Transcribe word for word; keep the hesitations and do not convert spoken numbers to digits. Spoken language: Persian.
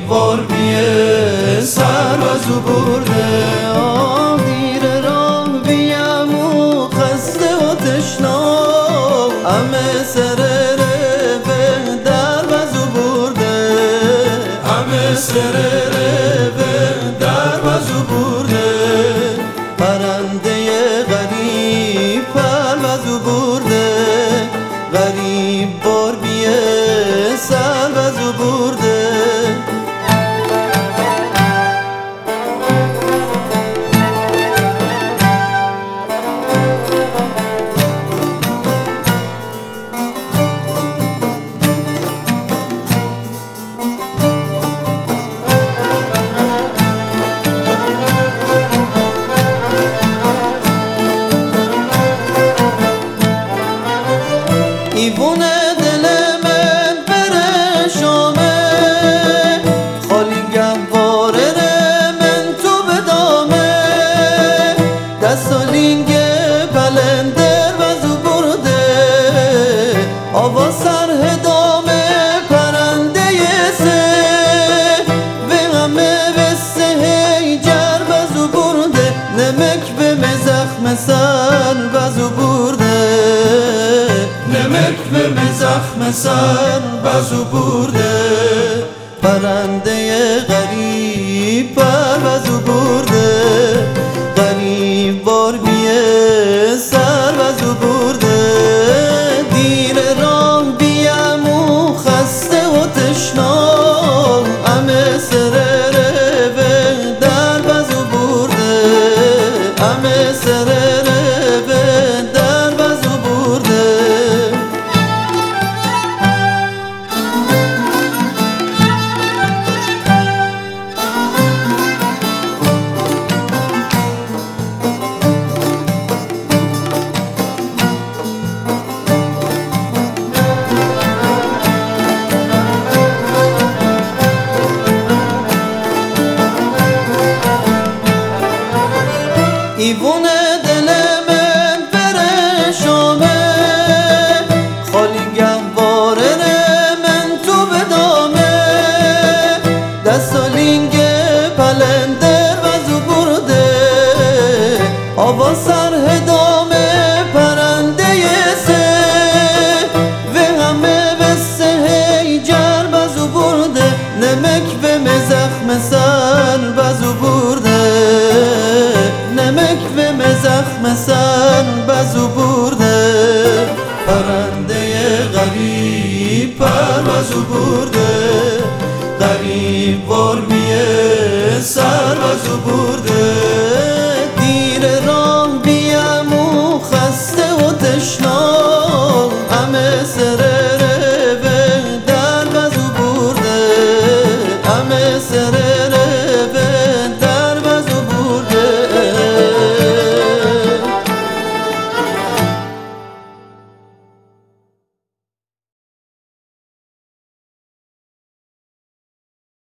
غریب وار بیه سر و زو برده. آه دیر راه بیم و خسته و تشنا همه سرره به در و زو برده. همه سرره به در و زو برده. پرنده غریب پروازو برده. غریب بار بیه سروازو برده. ایوونه دل من پرشامه خالی گهواره من تو بدامه. دست و لینگ پلندر وزو برده. آوا سر هدامه پرنده سه به همه بسته هیجر وزو برده. نمک به مزخم سر وزو برده. نمک به مزخم سر بزو برده. پرنده غریب پروازو برده. غریب بار بیه سروازو برده. دیر راه بیم و خسته و تشنا همه سرره به در وزو برده. همه سرره به در وزو برده. ایوونه دل من پرشامه خالی گهواره من تو بدامه. دست و لینگ پلندر وزو برده. آوا سر هدامه پرنده سه و همه بسته هیجر وزو برده. نمک به مزخم سر وزو برده. نمک به مزخم سر وزو برده. پرنده غریب پروازو برده. غریب وار بیه سر وزو برده.